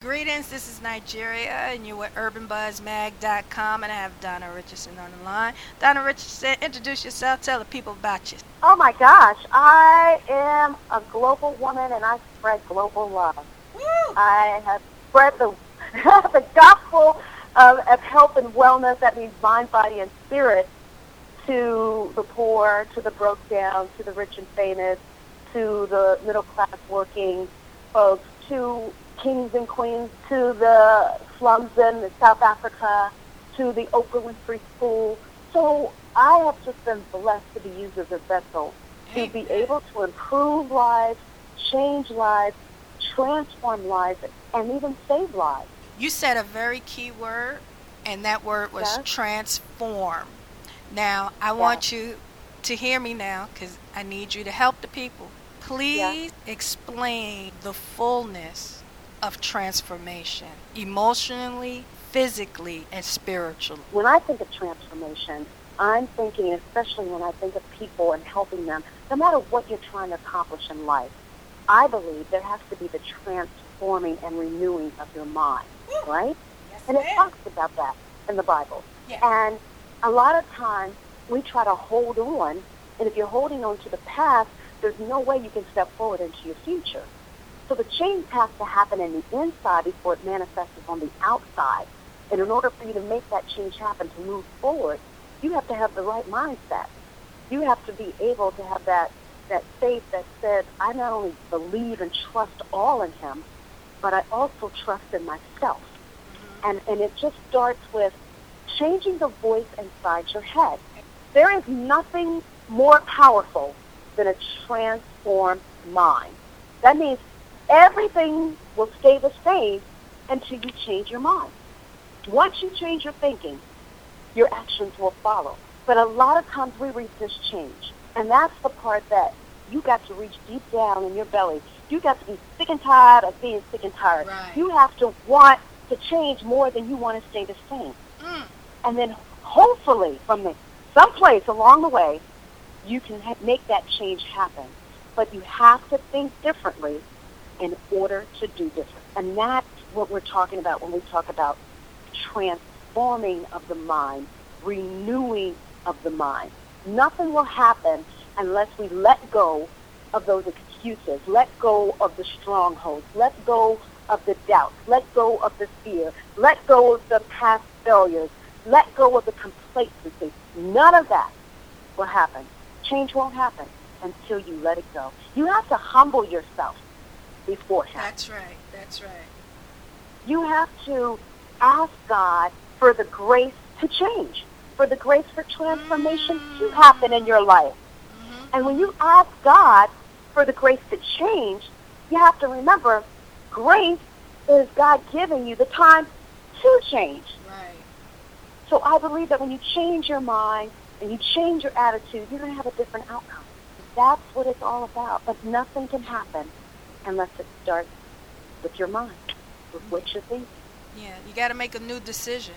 Greetings, this is Nigeria, and you're with UrbanBuzzMag.com, and I have Donna Richardson on the line. Donna Richardson, introduce yourself, tell the people about you. Oh my gosh, I am a global woman and I spread global love. Woo! I have spread the, the gospel of health and wellness, that means mind, body, and spirit, to the poor, to the broke down, to the rich and famous, to the middle class working folks, to kings and queens, to the slums in South Africa, to the Oprah Winfrey School. So I have just been blessed to be used as a vessel to be able to improve lives, change lives, transform lives, and even save lives. You said a very key word, and that word was transform. Now, I want you to hear me now because I need you to help the people. Please explain the fullness of transformation, emotionally, physically, and spiritually. When I think of transformation, I'm thinking, especially when I think of people and helping them, no matter what you're trying to accomplish in life, I believe there has to be the transforming and renewing of your mind, right? Yes, and it talks about that in the Bible. Yeah. And a lot of times we try to hold on, and if you're holding on to the past, there's no way you can step forward into your future. So the change has to happen in the inside before it manifests on the outside. And in order for you to make that change happen, to move forward, you have to have the right mindset. You have to be able to have that faith that says, I not only believe and trust all in him, but I also trust in myself. And it just starts with changing the voice inside your head. There is nothing more powerful than a transformed mind. That means everything will stay the same until you change your mind. Once you change your thinking, your actions will follow. But a lot of times we resist change. And that's the part that you got to reach deep down in your belly. You got to be sick and tired of being sick and tired. Right. You have to want to change more than you want to stay the same. And then hopefully from someplace along the way, you can make that change happen. But you have to think differently in order to do different. And that's what we're talking about when we talk about transforming of the mind, renewing of the mind. Nothing will happen unless we let go of those excuses, let go of the strongholds, let go of the doubts, let go of the fear, let go of the past failures, let go of the complacency. None of that will happen. Change won't happen until you let it go. You have to humble yourself before him. That's right. That's right. You have to ask God for the grace to change, for the grace for transformation to happen in your life. And when you ask God for the grace to change, you have to remember grace is God giving you the time to change. Right. So I believe that when you change your mind and you change your attitude, you're going to have a different outcome. That's what it's all about. But nothing can happen unless it starts with your mind, with what you're thinking. Yeah, you got to make a new decision.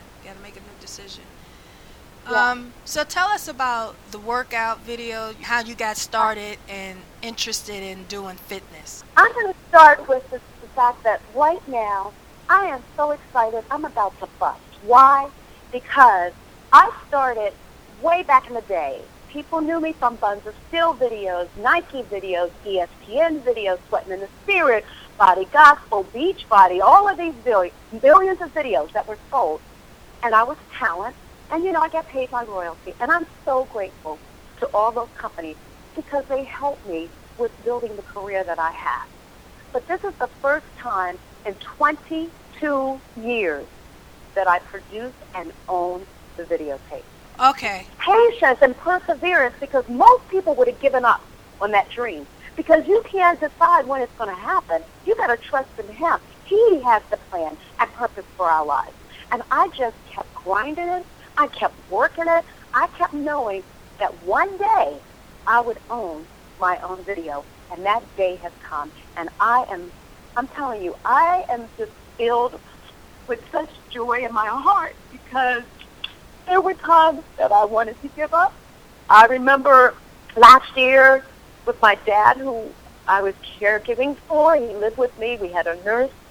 Yeah. So tell us about the workout video, how you got started and interested in doing fitness. I'm going to start with the fact that right now I am so excited. I'm about to bust. Why? Because I started way back in the day. People knew me from Buns of Steel videos, Nike videos, ESPN videos, Sweating in the Spirit, Body Gospel, Beachbody, all of these billions of videos that were sold. And I was talent. And, I get paid my royalty. And I'm so grateful to all those companies because they helped me with building the career that I have. But this is the first time in 22 years that I produce and own the videotape. Okay. Patience and perseverance, because most people would have given up on that dream. Because you can't decide when it's going to happen. You got to trust in him. He has the plan and purpose for our lives. And I just kept grinding it. I kept working it. I kept knowing that one day I would own my own video. And that day has come. And I'm telling you, I am just filled with such joy in my heart because there were times that I wanted to give up. I remember last year with my dad, who I was caregiving for. He lived with me. We had a nurse.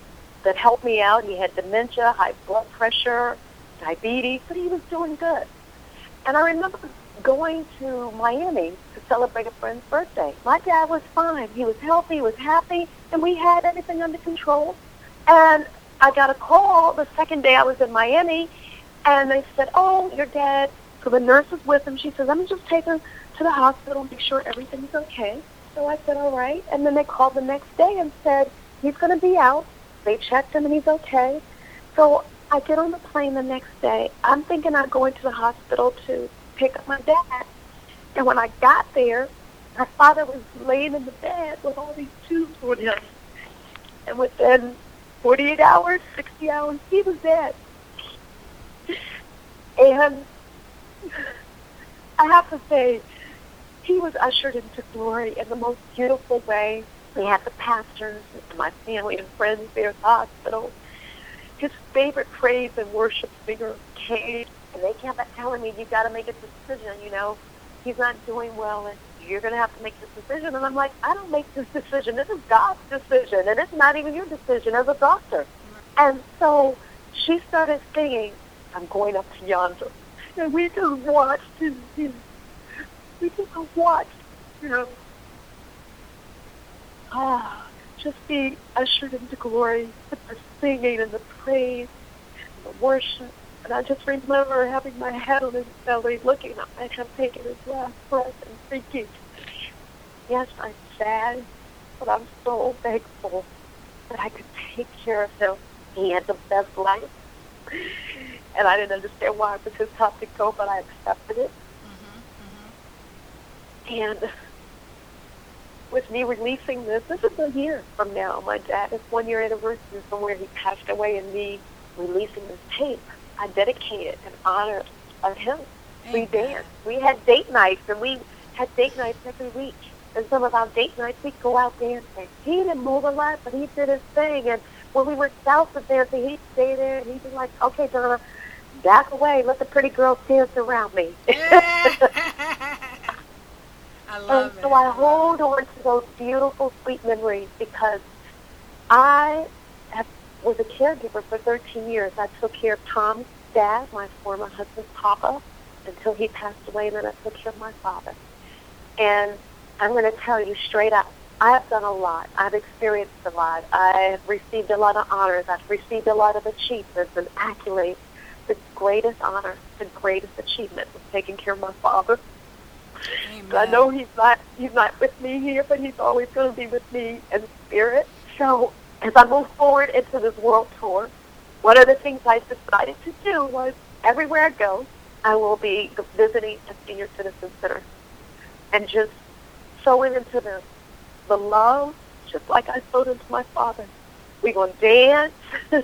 that helped me out. He had dementia, high blood pressure, diabetes, but he was doing good. And I remember going to Miami to celebrate a friend's birthday. My dad was fine. He was healthy, he was happy, and we had everything under control. And I got a call the second day I was in Miami, and they said, oh, your dad. So the nurse was with him. She said, let me just take him to the hospital, make sure everything's okay. So I said, all right. And then they called the next day and said, he's going to be out. They checked him, and he's okay. So I get on the plane the next day. I'm thinking I'm going to the hospital to pick up my dad. And when I got there, my father was laying in the bed with all these tubes on him. And within 48 hours, 60 hours, he was dead. And I have to say, he was ushered into glory in the most beautiful way. We had the pastors and my family and friends there at the hospital. His favorite praise and worship singer came, and they kept telling me, you got to make a decision, you know. He's not doing well, and you're going to have to make this decision. And I'm like, I don't make this decision. This is God's decision, and it's not even your decision as a doctor. And so she started singing, I'm going up to yonder. And we just watched his we just watched, you know, just being ushered into glory with the singing and the praise and the worship. And I just remember having my head on his belly, looking up at him, taking his last breath and thinking, yes, I'm sad, but I'm so thankful that I could take care of him. He had the best life. And I didn't understand why it was his tough to go, but I accepted it. And with me releasing this is a year from now. My dad is 1 year anniversary from where he passed away, and me releasing this tape, I dedicate it in honor of him. Amen. We danced. We had date nights, and we had date nights every week. And some of our date nights, we'd go out dancing. He didn't move a lot, but he did his thing. And when we were salsa dancing, he'd stay there, and he'd be like, okay, Donna, back away. Let the pretty girls dance around me. I love it. So I hold on to those beautiful, sweet memories because I was a caregiver for 13 years. I took care of Tom's dad, my former husband's papa, until he passed away, and then I took care of my father. And I'm going to tell you straight up, I have done a lot. I've experienced a lot. I have received a lot of honors. I've received a lot of achievements and accolades. The greatest honor, the greatest achievement was taking care of my father. So I know he's not with me here, but he's always going to be with me in spirit. So as I move forward into this world tour, one of the things I decided to do was everywhere I go, I will be visiting a senior citizen center and just sowing into the love, just like I sowed into my father. We're going to dance,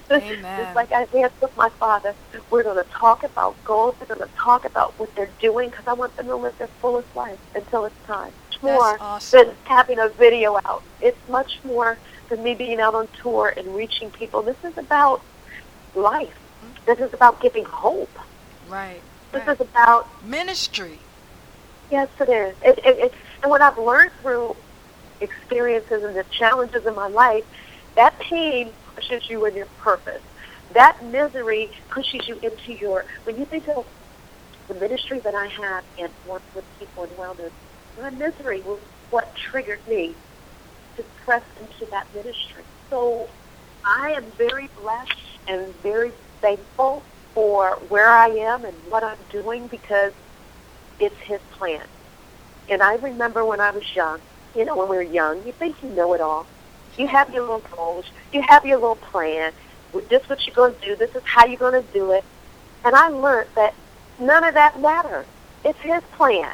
just like I danced with my father. We're going to talk about goals. We're going to talk about what they're doing because I want them to live their fullest life until it's time. It's more than having a video out. It's much more than me being out on tour and reaching people. This is about life. This is about giving hope. Right. This is about ministry. Yes, it is. It's and what I've learned through experiences and the challenges in my life, that pain pushes you in your purpose. That misery pushes you into your, when you think of the ministry that I have and work with people in wellness, my misery was what triggered me to press into that ministry. So I am very blessed and very thankful for where I am and what I'm doing because it's His plan. And I remember when I was young, you know, when we were young, you think you know it all. You have your little goals. You have your little plan. This is what you're going to do. This is how you're going to do it. And I learned that none of that matters. It's His plan.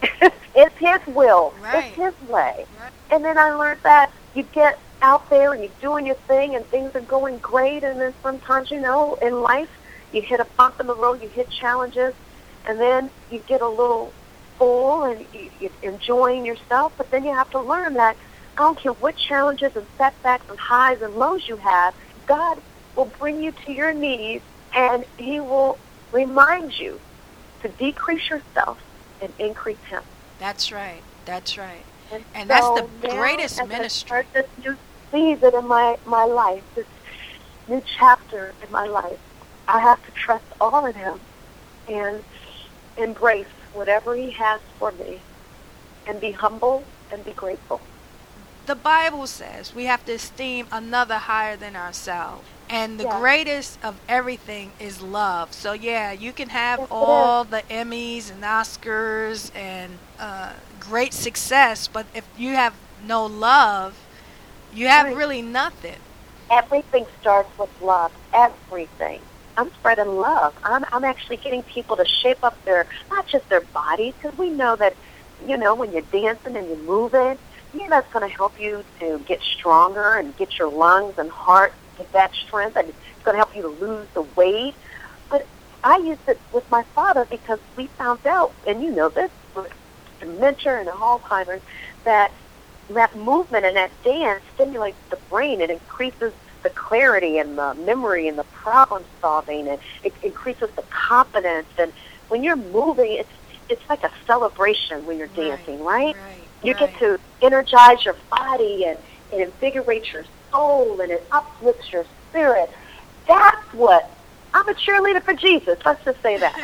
It's His will. Right. It's His way. Right. And then I learned that you get out there and you're doing your thing and things are going great. And then sometimes, you know, in life, you hit a bump in the road, you hit challenges, and then you get a little full and you're enjoying yourself. But then you have to learn that I don't care what challenges and setbacks and highs and lows you have, God will bring you to your knees and He will remind you to decrease yourself and increase Him. That's right. That's right. And that's so the greatest ministry. As I start this new season in my life, new chapter in my life, I have to trust all in him and embrace whatever he has for me and be humble and be grateful. The Bible says we have to esteem another higher than ourselves. And the greatest of everything is love. So, yeah, you can have all the Emmys and Oscars and great success, but if you have no love, you have really nothing. Everything starts with love. Everything. I'm spreading love. I'm actually getting people to shape up not just their bodies, because we know that, when you're dancing and you're moving, that's going to help you to get stronger and get your lungs and heart, get that strength, and it's going to help you to lose the weight. But I used it with my father because we found out, and this, with dementia and Alzheimer's, that movement and that dance stimulates the brain. It increases the clarity and the memory and the problem solving, and it increases the confidence. And when you're moving, it's like a celebration when you're dancing, right? You get to energize your body, and it invigorates your soul, and it uplifts your spirit. That's what I'm a cheerleader for Jesus. Let's just say that.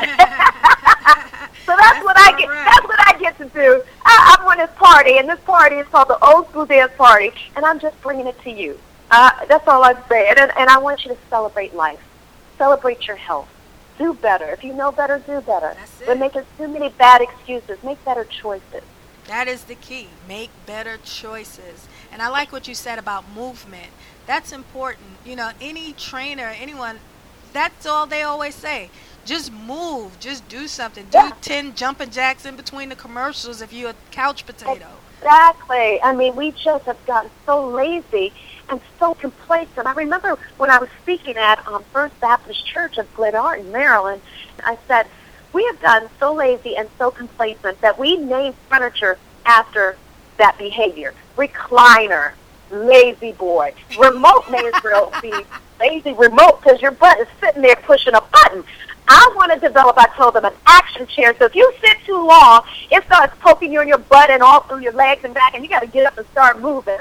So that's what I get. That's what I get to do. I'm on this party, and this party is called the Old School Dance Party, and I'm just bringing it to you. That's all I'm saying. And I want you to celebrate life, celebrate your health, do better. If you know better, do better. We're making too many bad excuses. Make better choices. That is the key. Make better choices. And I like what you said about movement. That's important. Any trainer, anyone, that's all they always say. Just move. Just do something. Do 10 jumping jacks in between the commercials if you're a couch potato. Exactly. I mean, we just have gotten so lazy and so complacent. I remember when I was speaking at First Baptist Church of Glenarden, Maryland, I said, we have gotten so lazy and so complacent that we name furniture after that behavior. Recliner, lazy boy. Remote may as well be lazy remote because your butt is sitting there pushing a button. I want to develop, I told them, an action chair. So if you sit too long, it starts poking you in your butt and all through your legs and back, and you got to get up and start moving.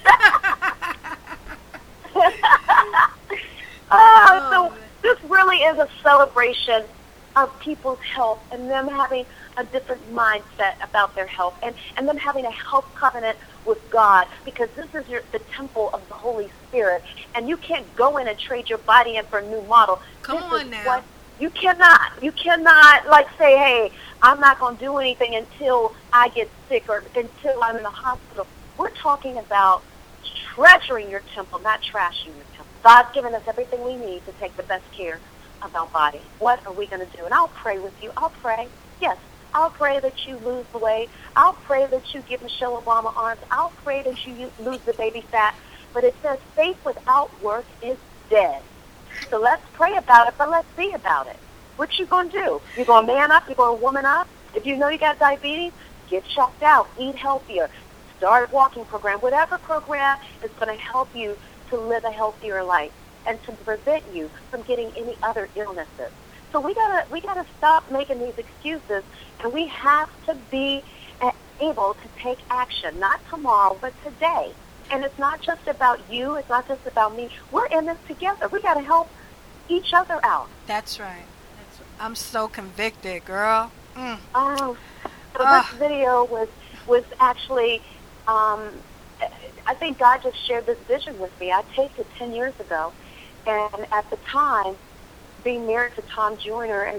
So this really is a celebration of people's health and them having a different mindset about their health and them having a health covenant with God, because this is the temple of the Holy Spirit, and you can't go in and trade your body in for a new model. Come on now. You cannot like say, hey, I'm not going to do anything until I get sick or until I'm in the hospital. We're talking about treasuring your temple, not trashing your temple. God's given us everything we need to take the best care of our body. What are we going to do? And I'll pray with you. I'll pray. Yes, I'll pray that you lose the weight. I'll pray that you give Michelle Obama arms. I'll pray that you lose the baby fat. But it says faith without work is dead. So let's pray about it, but let's see about it. What you going to do? You're going to man up? You're going to woman up? If you know you got diabetes, get checked out. Eat healthier. Start a walking program. Whatever program is going to help you to live a healthier life and to prevent you from getting any other illnesses. So we gotta stop making these excuses, and we have to be able to take action, not tomorrow, but today. And it's not just about you. It's not just about me. We're in this together. We got to help each other out. That's right. I'm so convicted, girl. So this video was actually, I think God just shared this vision with me. I taped it 10 years ago. And at the time, being married to Tom Joyner, and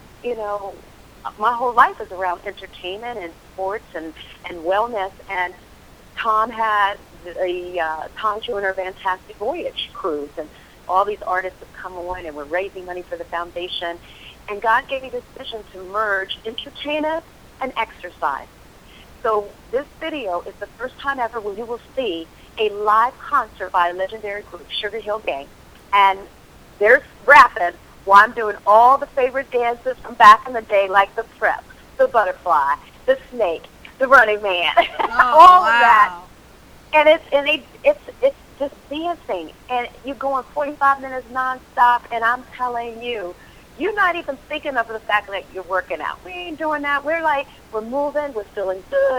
my whole life is around entertainment and sports and wellness. And Tom had the Tom Joyner Fantastic Voyage cruise, and all these artists have come on, and we're raising money for the foundation. And God gave me this vision to merge entertainment and exercise. So this video is the first time ever where you will see a live concert by a legendary group, Sugar Hill Gang. And they're rapping while I'm doing all the favorite dances from back in the day, like the prep, the butterfly, the snake, the running man, all of that. And it's just dancing, and you're going 45 minutes nonstop. And I'm telling you, you're not even thinking of the fact that you're working out. We ain't doing that. We're moving. We're feeling good.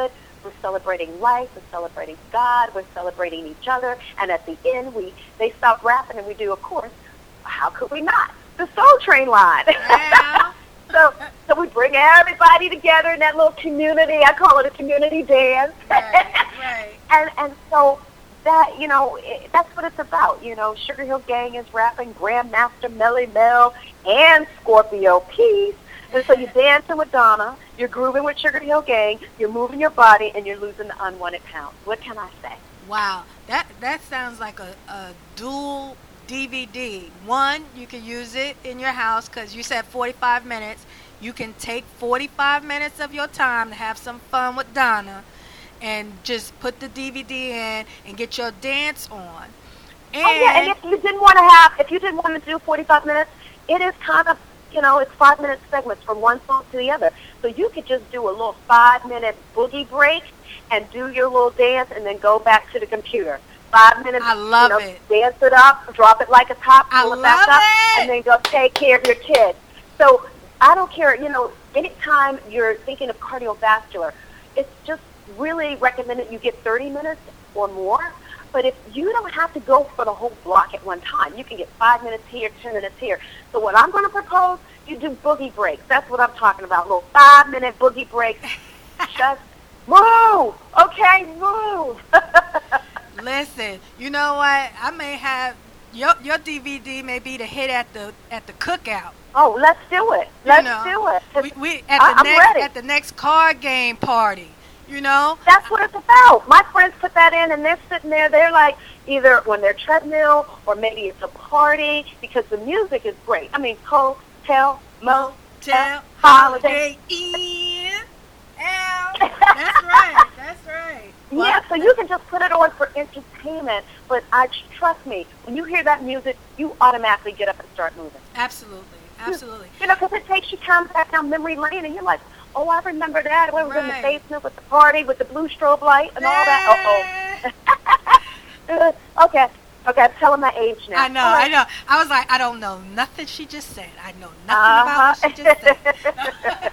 We're celebrating life. We're celebrating God. We're celebrating each other. And at the end, they stop rapping and we do, of course, how could we not? The Soul Train line. Yeah. So we bring everybody together in that little community. I call it a community dance. Right. And so that, that's what it's about. Sugar Hill Gang is rapping Grandmaster Melly Mel and Scorpio Peace. And so you're dancing with Donna, you're grooving with Sugar Hill Gang, you're moving your body, and you're losing the unwanted pounds. What can I say? Wow. That sounds like a dual DVD. One, you can use it in your house because you said 45 minutes. You can take 45 minutes of your time to have some fun with Donna and just put the DVD in and get your dance on. And if you didn't want to do 45 minutes, it is kind of, it's 5-minute segments from one song to the other. So you could just do a little 5-minute boogie break and do your little dance and then go back to the computer. 5 minutes, I love it. Dance it up, drop it like a top, pull it back up, and then go take care of your kids. So I don't care, anytime you're thinking of cardiovascular, it's just really recommended you get 30 minutes or more. But if you don't have to go for the whole block at one time, you can get 5 minutes here, 10 minutes here. So what I'm going to propose, you do boogie breaks. That's what I'm talking about, little 5-minute boogie breaks. Just move, okay, move. Listen, you know what? I may have your DVD may be the hit at the cookout. Oh, let's do it. Let's do it. We at the next card game party. That's what it's about. My friends put that in, and they're sitting there. They're like either on their treadmill or maybe it's a party because the music is great. I mean, hotel, motel, holiday inn. That's right. That's right. Yeah, so you can just put it on for entertainment, but trust me, when you hear that music, you automatically get up and start moving. Absolutely. Because it takes you time back down memory lane, and you're like, oh, I remember that. We were in the basement with the party, with the blue strobe light and all that. Okay, I'm telling my age now. I know. I was like, I don't know nothing she just said. I know nothing about what she just said.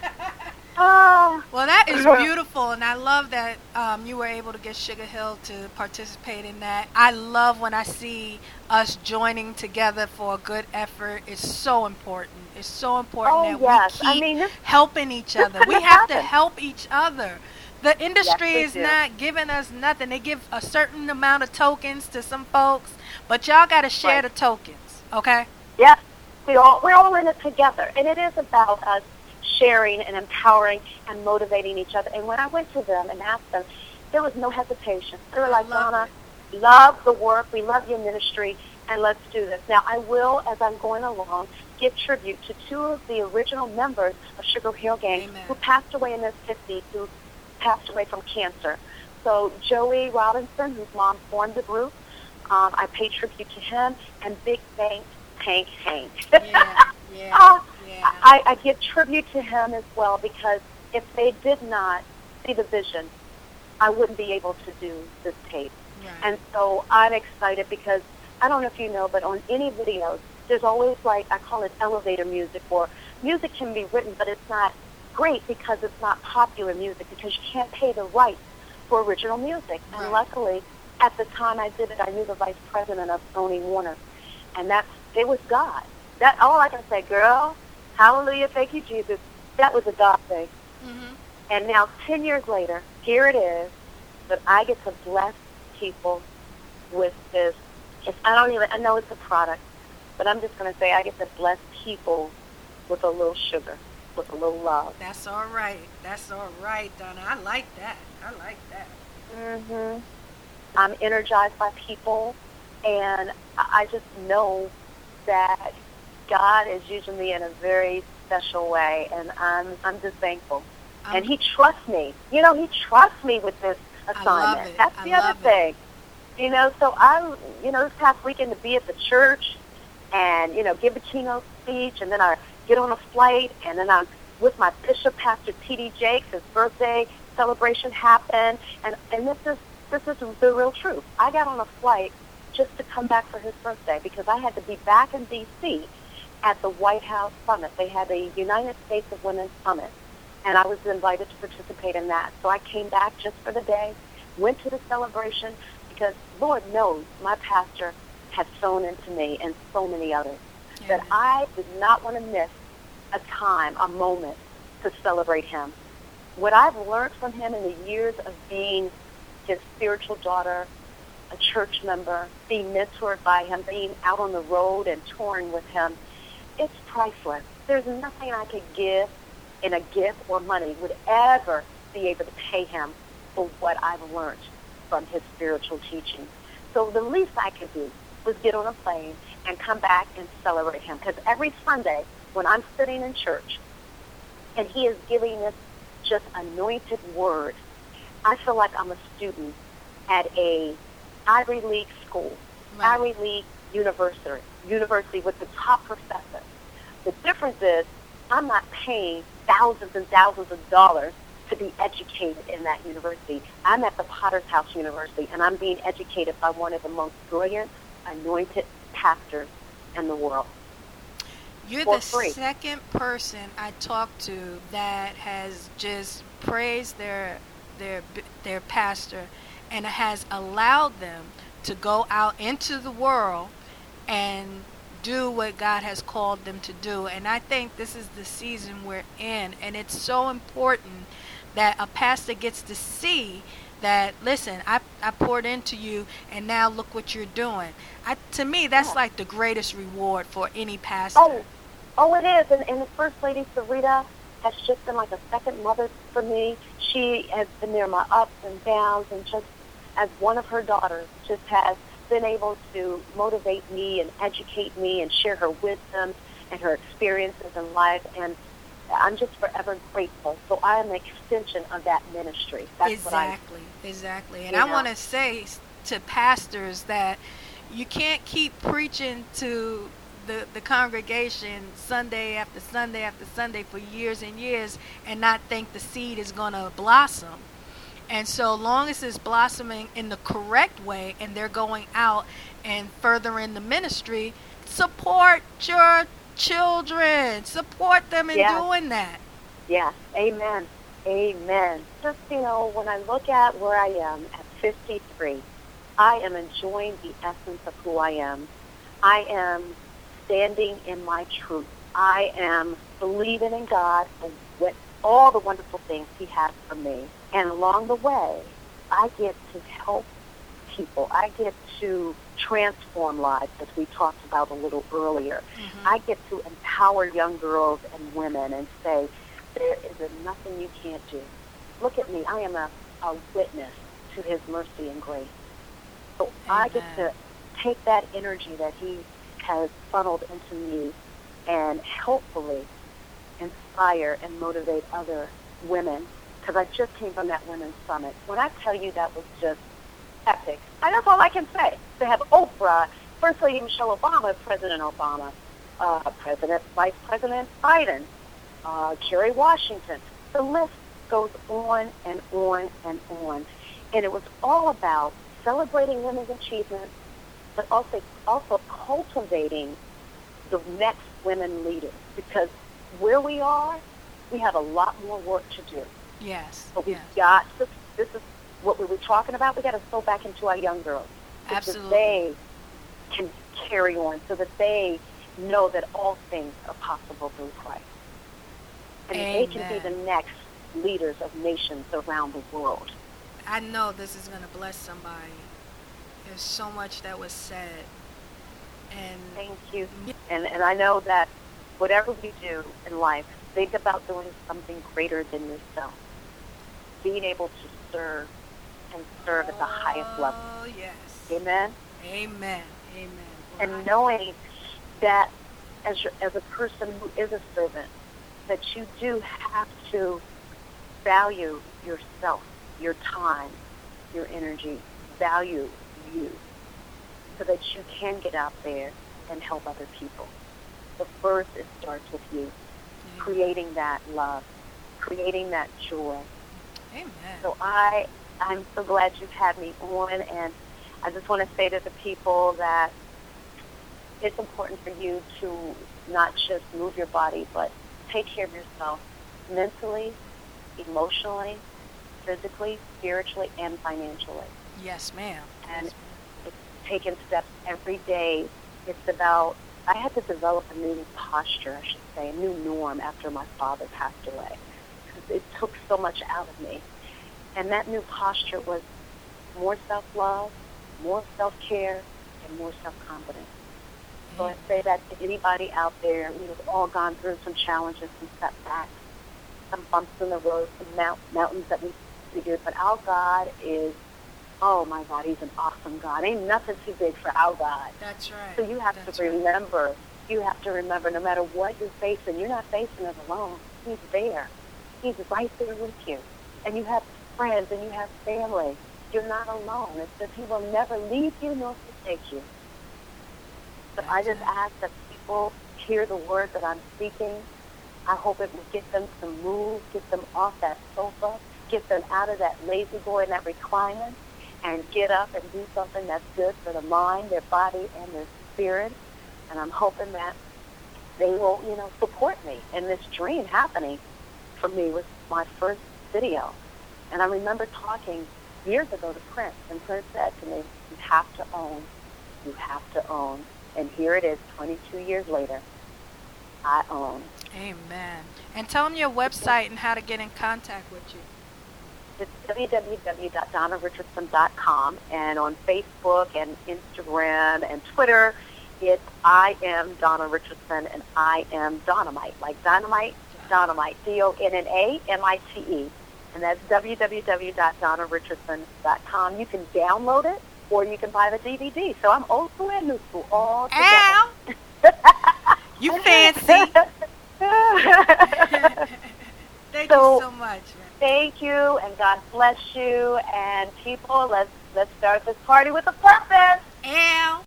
Well, that is beautiful, and I love that you were able to get Sugar Hill to participate in that. I love when I see us joining together for a good effort. It's so important. It's so important that we keep helping each other. We have to help each other. The industry is not giving us nothing. They give a certain amount of tokens to some folks, but y'all got to share the tokens, okay? Yes. We're all in it together, and it is about us sharing and empowering and motivating each other. And when I went to them and asked them, there was no hesitation. They were like, Donna, love the work, we love your ministry, and let's do this. Now, I will, as I'm going along, give tribute to 2 of the original members of Sugar Hill Gang who passed away in their 50s, who passed away from cancer. So Joey Robinson, whose mom formed the group, I pay tribute to him, and big thanks, Hank. I give tribute to him as well, because if they did not see the vision, I wouldn't be able to do this tape. Right. And so I'm excited because, I don't know if you know, but on any videos, there's always, like, I call it elevator music, or music can be written, but it's not great because it's not popular music, because you can't pay the rights for original music. Right. And luckily, at the time I did it, I knew the vice president of Sony Warner, and it was God. That all I can say, girl, hallelujah, thank you, Jesus. That was a God thing. Mm-hmm. And now, 10 years later, here it is, that I get to bless people with this. I know it's a product, but I'm just going to say I get to bless people with a little sugar, with a little love. That's all right. Donna. I like that. Mm-hmm. I'm energized by people, and I just know that God is using me in a very special way, and I'm just thankful. And He trusts me. He trusts me with this assignment. That's the other thing. So this past weekend to be at the church and, give a keynote speech, and then I get on a flight, and then I'm with my bishop, Pastor T.D. Jakes. His birthday celebration happened, and this is the real truth. I got on a flight just to come back for his birthday because I had to be back in D.C. at the White House Summit. They had a United States of Women Summit and I was invited to participate in that. So I came back just for the day, went to the celebration, because Lord knows my pastor has sown into me and so many others, that I did not want to miss a time, a moment to celebrate him. What I've learned from him in the years of being his spiritual daughter, a church member, being mentored by him, being out on the road and touring with him, it's priceless. There's nothing I could give in a gift or money would ever be able to pay him for what I've learned from his spiritual teaching. So the least I could do was get on a plane and come back and celebrate him. Because every Sunday when I'm sitting in church and he is giving this just anointed word, I feel like I'm a student at a Ivy League school, Right. Ivy League university with the top professor. The difference is I'm not paying thousands and thousands of dollars to be educated in that university. I'm at the Potter's House University, and I'm being educated by one of the most brilliant, anointed pastors in the world. You're For the free. second person I talked to that has just praised their pastor and has allowed them to go out into the world and do what God has called them to do. And I think this is the season we're in, and it's so important that a pastor gets to see that, listen, I poured into you, and now look what you're doing. To me, that's Yeah. like the greatest reward for any pastor. Oh, it is. And the First Lady, Sarita, has just been like a second mother for me. She has been there my ups and downs, and just as one of her daughters, just has been able to motivate me and educate me and share her wisdom and her experiences in life. And I'm just forever grateful. So I am an extension of that ministry. That's Exactly. And You I know. want to say to pastors that you can't keep preaching to the congregation Sunday after Sunday after Sunday for years and years and not think the seed is going to blossom. And so long as it's blossoming in the correct way and they're going out and furthering the ministry, support your children. Support them in Yeah. doing that. Yeah. Amen. Amen. Just, when I look at where I am at 53, I am enjoying the essence of who I am. I am standing in my truth. I am believing in God and what all the wonderful things he has for me. And along the way, I get to help people. I get to transform lives, as we talked about a little earlier. Mm-hmm. I get to empower young girls and women and say, there is nothing you can't do. Look at me. I am a witness to his mercy and grace. So I get to take that energy that he has funneled into me and hopefully inspire and motivate other women, because I just came from that women's summit. When I tell you that was just epic, and that's all I can say. To have Oprah, First Lady Michelle Obama, President Obama, Vice President Biden, Kerry Washington. The list goes on and on and on. And it was all about celebrating women's achievements, but also cultivating the next women leaders. Because where we are, we have a lot more work to do. Yes. But we've got to, this is what we were talking about, we got to sow back into our young girls. So Absolutely. that they can carry on, so that they know that all things are possible through Christ. And they can be the next leaders of nations around the world. I know this is going to bless somebody. There's so much that was said. And Thank you. And I know that whatever we do in life, think about doing something greater than yourself. Being able to serve and serve at the highest level. Oh, yes. Amen? Amen. Amen. And knowing that as a person who is a servant, that you do have to value yourself, your time, your energy, value you, so that you can get out there and help other people. But first, it starts with you, creating that love, creating that joy. Amen. So I'm so glad you've had me on, and I just want to say to the people that it's important for you to not just move your body, but take care of yourself mentally, emotionally, physically, spiritually, and financially. Yes, ma'am. And Yes, it's taking steps every day. It's about, I had to develop a new posture, I should say, a new norm after my father passed away. Because it took so much out of me. And that new posture was more self-love, more self-care, and more self-confidence. So I say that to anybody out there. We've all gone through some challenges, some setbacks, some bumps in the road, some mountains that we figured. But our God is, oh my God, He's an awesome God. Ain't nothing too big for our God. That's right. So you have to remember, no matter what you're facing, you're not facing it alone. He's there. He's right there with you. And you have friends and you have family. You're not alone. It says He will never leave you nor forsake you. But I just ask that people hear the word that I'm speaking. I hope it will get them to move, get them off that sofa, get them out of that lazy boy and that recliner, and get up and do something that's good for the mind, their body, and their spirit. And I'm hoping that they will, support me in this dream happening for me with my first video. And I remember talking years ago to Prince, and Prince said to me, you have to own. You have to own. And here it is, 22 years later. I own. Amen. And tell them your website and how to get in contact with you. It's www.donnarichardson.com, and on Facebook and Instagram and Twitter, it's I am Donna Richardson, and I am Donnamite, like dynamite, Donnamite, DONNAMITE, and that's www.donnarichardson.com. You can download it, or you can buy the DVD. So I'm old school and new school all together. Ow! You fancy. Thank you so much, man. Thank you, and God bless you. And people, let's start this party with a purpose. Ow!